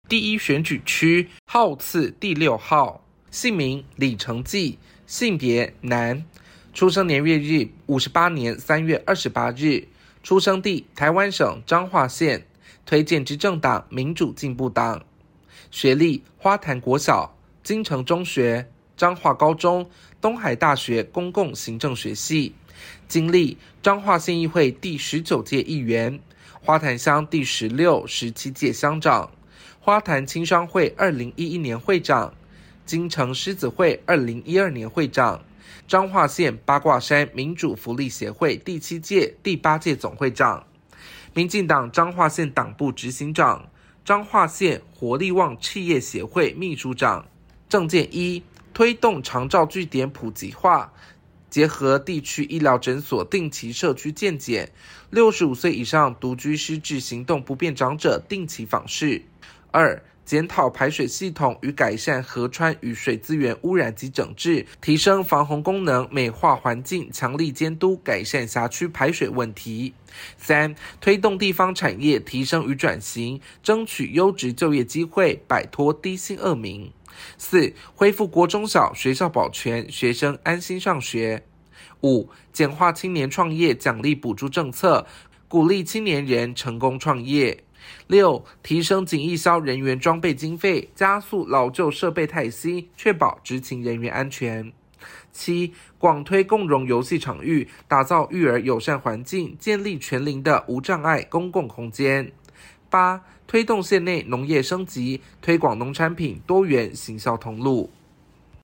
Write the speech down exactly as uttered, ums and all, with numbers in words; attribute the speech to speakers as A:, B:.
A: 第一选举区，号次第六号，姓名李成纪，性别男，出生年月日五十八年三月二十八日，出生地台湾省彰化县，推荐之政党民主进步党，学历花坛国小、金城中学、彰化高中、东海大学公共行政学系，经历彰化县议会第十九届议员，花坛乡第十六、十七届乡长，花坛青商会二零一一年会长，金城狮子会二零一二年会长，彰化县八卦山民主福利协会第七届、第八届总会长，民进党彰化县党部执行长，彰化县活力旺企业协会秘书长。政见一，推动长照据点普及化，结合地区医疗诊所定期社区健检，六十五岁以上独居失智行动不便长者定期访视。二、检讨排水系统与改善河川雨水资源污染及整治，提升防洪功能，美化环境，强力监督改善辖区排水问题。三、推动地方产业提升与转型，争取优质就业机会，摆脱低薪恶名。四、恢复国中小学校保全，学生安心上学。五、简化青年创业奖励补助政策，鼓励青年人成功创业。六、提升警役消人员装备经费，加速老旧设备汰息，确保执勤人员安全。七、广推共融游戏场域，打造育儿友善环境，建立全龄的无障碍公共空间。八、推动县内农业升级，推广农产品多元行销通路。